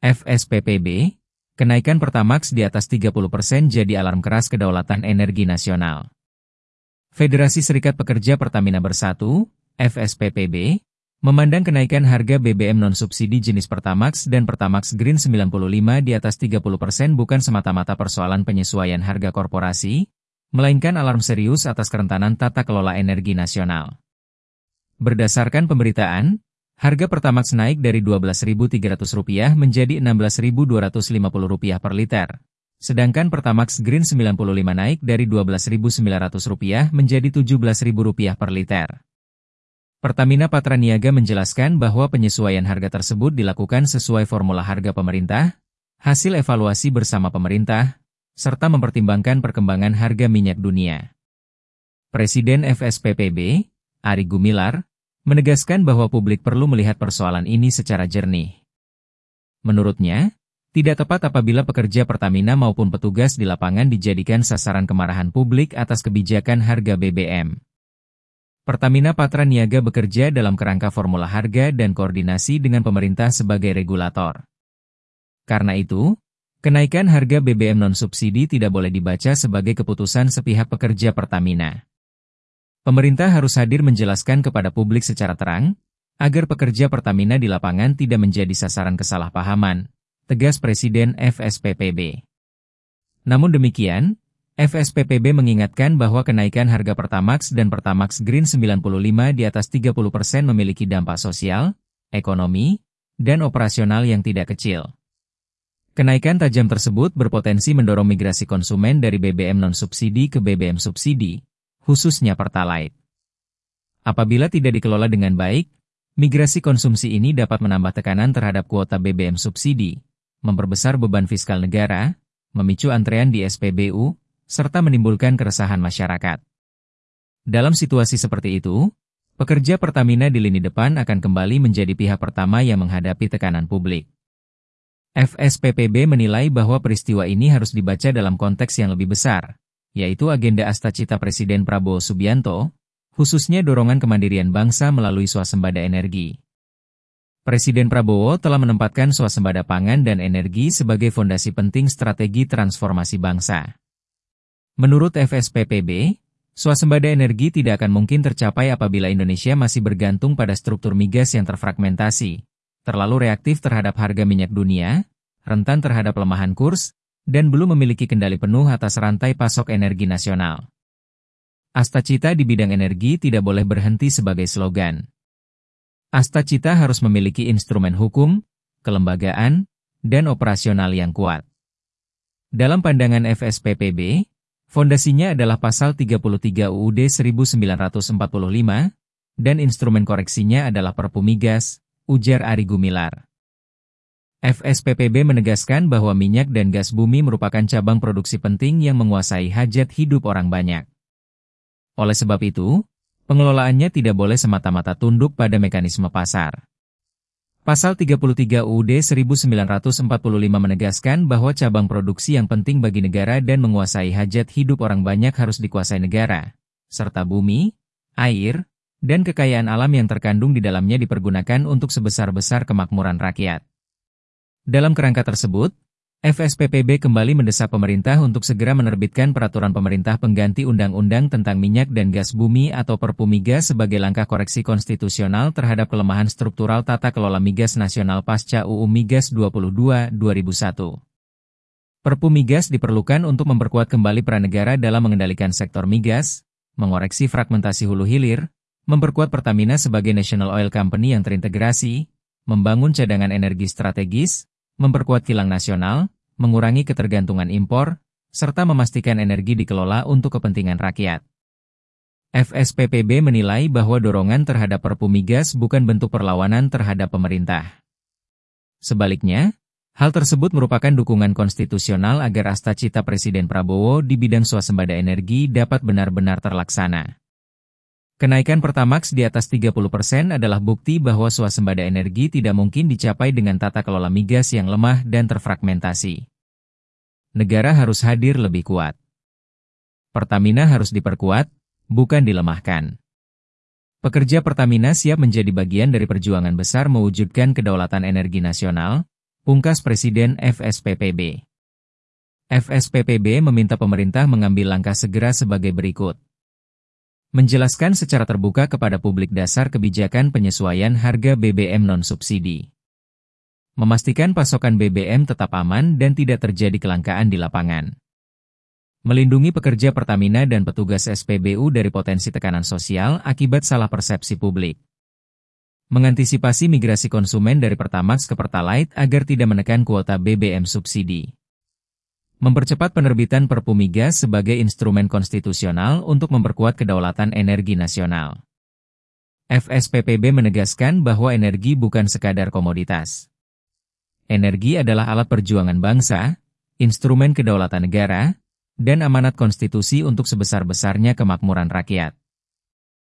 FSPPB, kenaikan Pertamax di atas 30% jadi alarm keras kedaulatan energi nasional. Federasi Serikat Pekerja Pertamina Bersatu, FSPPB, memandang kenaikan harga BBM non-subsidi jenis Pertamax dan Pertamax Green 95 di atas 30% bukan semata-mata persoalan penyesuaian harga korporasi, melainkan alarm serius atas kerentanan tata kelola energi nasional. Berdasarkan pemberitaan, harga Pertamax naik dari Rp12.300 menjadi Rp16.250 per liter. Sedangkan Pertamax Green 95 naik dari Rp12.900 menjadi Rp17.000 per liter. Pertamina Patraniaga menjelaskan bahwa penyesuaian harga tersebut dilakukan sesuai formula harga pemerintah, hasil evaluasi bersama pemerintah, serta mempertimbangkan perkembangan harga minyak dunia. Presiden FSPPB, Ari Gumilar, menegaskan bahwa publik perlu melihat persoalan ini secara jernih. Menurutnya, tidak tepat apabila pekerja Pertamina maupun petugas di lapangan dijadikan sasaran kemarahan publik atas kebijakan harga BBM. Pertamina Patraniaga bekerja dalam kerangka formula harga dan koordinasi dengan pemerintah sebagai regulator. Karena itu, kenaikan harga BBM non-subsidi tidak boleh dibaca sebagai keputusan sepihak pekerja Pertamina. Pemerintah harus hadir menjelaskan kepada publik secara terang, agar pekerja Pertamina di lapangan tidak menjadi sasaran kesalahpahaman, tegas Presiden FSPPB. Namun demikian, FSPPB mengingatkan bahwa kenaikan harga Pertamax dan Pertamax Green 95 di atas 30% memiliki dampak sosial, ekonomi, dan operasional yang tidak kecil. Kenaikan tajam tersebut berpotensi mendorong migrasi konsumen dari BBM non-subsidi ke BBM subsidi, khususnya Pertalite. Apabila tidak dikelola dengan baik, migrasi konsumsi ini dapat menambah tekanan terhadap kuota BBM subsidi, memperbesar beban fiskal negara, memicu antrean di SPBU, serta menimbulkan keresahan masyarakat. Dalam situasi seperti itu, pekerja Pertamina di lini depan akan kembali menjadi pihak pertama yang menghadapi tekanan publik. FSPPB menilai bahwa peristiwa ini harus dibaca dalam konteks yang lebih besar, yaitu agenda Astacita Presiden Prabowo Subianto, khususnya dorongan kemandirian bangsa melalui swasembada energi. Presiden Prabowo telah menempatkan swasembada pangan dan energi sebagai fondasi penting strategi transformasi bangsa. Menurut FSPPB, swasembada energi tidak akan mungkin tercapai apabila Indonesia masih bergantung pada struktur migas yang terfragmentasi, terlalu reaktif terhadap harga minyak dunia, rentan terhadap pelemahan kurs, dan belum memiliki kendali penuh atas rantai pasok energi nasional. Astacita di bidang energi tidak boleh berhenti sebagai slogan. Astacita harus memiliki instrumen hukum, kelembagaan, dan operasional yang kuat. Dalam pandangan FSPPB, fondasinya adalah Pasal 33 UUD 1945, dan instrumen koreksinya adalah Perpu Migas, ujar Ari Gumilar. FSPPB menegaskan bahwa minyak dan gas bumi merupakan cabang produksi penting yang menguasai hajat hidup orang banyak. Oleh sebab itu, pengelolaannya tidak boleh semata-mata tunduk pada mekanisme pasar. Pasal 33 UUD 1945 menegaskan bahwa cabang produksi yang penting bagi negara dan menguasai hajat hidup orang banyak harus dikuasai negara, serta bumi, air, dan kekayaan alam yang terkandung di dalamnya dipergunakan untuk sebesar-besar kemakmuran rakyat. Dalam kerangka tersebut, FSPPB kembali mendesak pemerintah untuk segera menerbitkan peraturan pemerintah pengganti Undang-Undang tentang Minyak dan Gas Bumi atau Perpu Migas sebagai langkah koreksi konstitusional terhadap kelemahan struktural tata kelola migas nasional pasca UU Migas 22/2001. Perpu Migas diperlukan untuk memperkuat kembali peran negara dalam mengendalikan sektor migas, mengoreksi fragmentasi hulu hilir, memperkuat Pertamina sebagai National Oil Company yang terintegrasi, membangun cadangan energi strategis, memperkuat kilang nasional, mengurangi ketergantungan impor, serta memastikan energi dikelola untuk kepentingan rakyat. FSPPB menilai bahwa dorongan terhadap Perpu Migas bukan bentuk perlawanan terhadap pemerintah. Sebaliknya, hal tersebut merupakan dukungan konstitusional agar Astacita Presiden Prabowo di bidang swasembada energi dapat benar-benar terlaksana. Kenaikan Pertamax di atas 30% adalah bukti bahwa swasembada energi tidak mungkin dicapai dengan tata kelola migas yang lemah dan terfragmentasi. Negara harus hadir lebih kuat. Pertamina harus diperkuat, bukan dilemahkan. Pekerja Pertamina siap menjadi bagian dari perjuangan besar mewujudkan kedaulatan energi nasional, Pungkas Presiden FSPPB. FSPPB meminta pemerintah mengambil langkah segera sebagai berikut. Menjelaskan secara terbuka kepada publik dasar kebijakan penyesuaian harga BBM non-subsidi. Memastikan pasokan BBM tetap aman dan tidak terjadi kelangkaan di lapangan. Melindungi pekerja Pertamina dan petugas SPBU dari potensi tekanan sosial akibat salah persepsi publik. Mengantisipasi migrasi konsumen dari Pertamax ke Pertalite agar tidak menekan kuota BBM subsidi. Mempercepat penerbitan Perpu Migas sebagai instrumen konstitusional untuk memperkuat kedaulatan energi nasional. FSPPB menegaskan bahwa energi bukan sekadar komoditas. Energi adalah alat perjuangan bangsa, instrumen kedaulatan negara, dan amanat konstitusi untuk sebesar-besarnya kemakmuran rakyat.